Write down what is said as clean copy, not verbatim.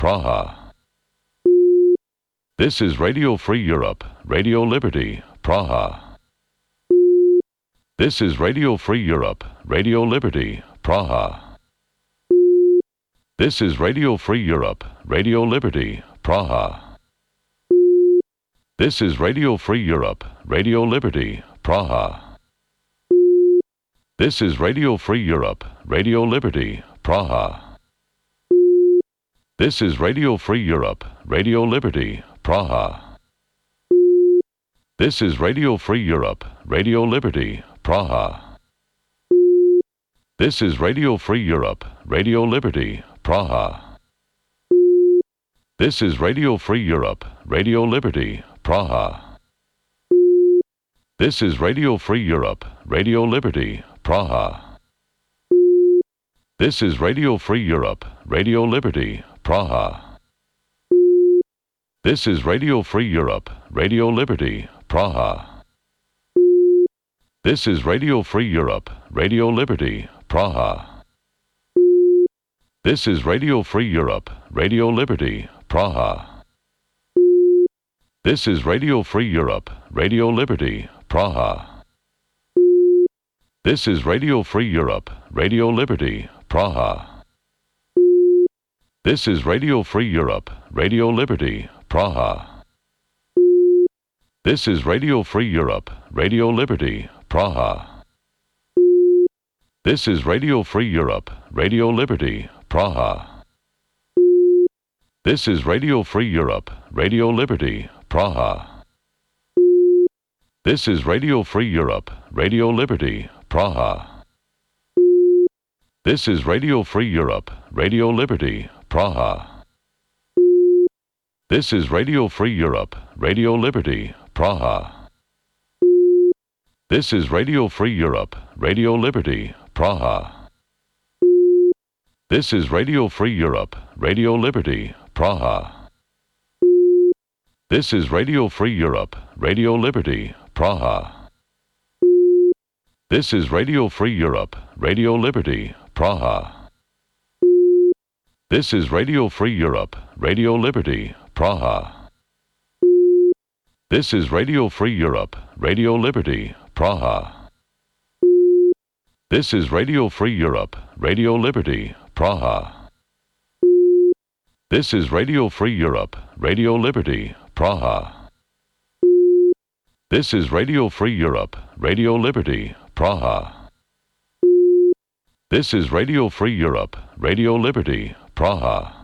Praha. This is Radio Free Europe, Radio Liberty, Praha. This is Radio Free Europe, Radio Liberty, Praha. This is Radio Free Europe, Radio Liberty, Praha. This is Radio Free Europe, Radio Liberty, Praha. This is Radio Free Europe, Radio Liberty, Praha. This is Radio Free Europe, Radio Liberty, Praha. This is Radio Free Europe, Radio Liberty, Praha. This is Radio Free Europe, Radio Liberty, Praha. This is Radio Free Europe, Radio Liberty, Praha. This is Radio Free Europe, Radio Liberty, Praha. This is Radio Free Europe, Radio Liberty, Praha. This is Radio Free Europe, Radio Liberty, Praha. This is Radio Free Europe, Radio Liberty, Praha. This is Radio Free Europe, Radio Liberty, Praha. This is Radio Free Europe, Radio Liberty, Praha. This is Radio Free Europe, Radio Liberty, Praha. This is Radio Free Europe, Radio Liberty, Praha. This is Radio Free Europe, Radio Liberty, Praha. This is Radio Free Europe, Radio Liberty, Praha. This is Radio Free Europe, Radio Liberty, Praha. This is Radio Free Europe, Radio Liberty, Praha. This is Radio Free Europe, Radio Liberty, Praha. This is Radio Free Europe, Radio Liberty, Praha. This is Radio Free Europe, Radio Liberty, Praha. This is Radio Free Europe, Radio Liberty, Praha. This is Radio Free Europe, Radio Liberty, Praha. This is Radio Free Europe, Radio Liberty, Praha. This is Radio Free Europe, Radio Liberty, Praha. This is Radio Free Europe, Radio Liberty, Praha. This is Radio Free Europe, Radio Liberty, Praha. This is Radio Free Europe, Radio Liberty, Praha. This is Radio Free Europe, Radio Liberty, Praha. This is Radio Free Europe, Radio Liberty, Praha.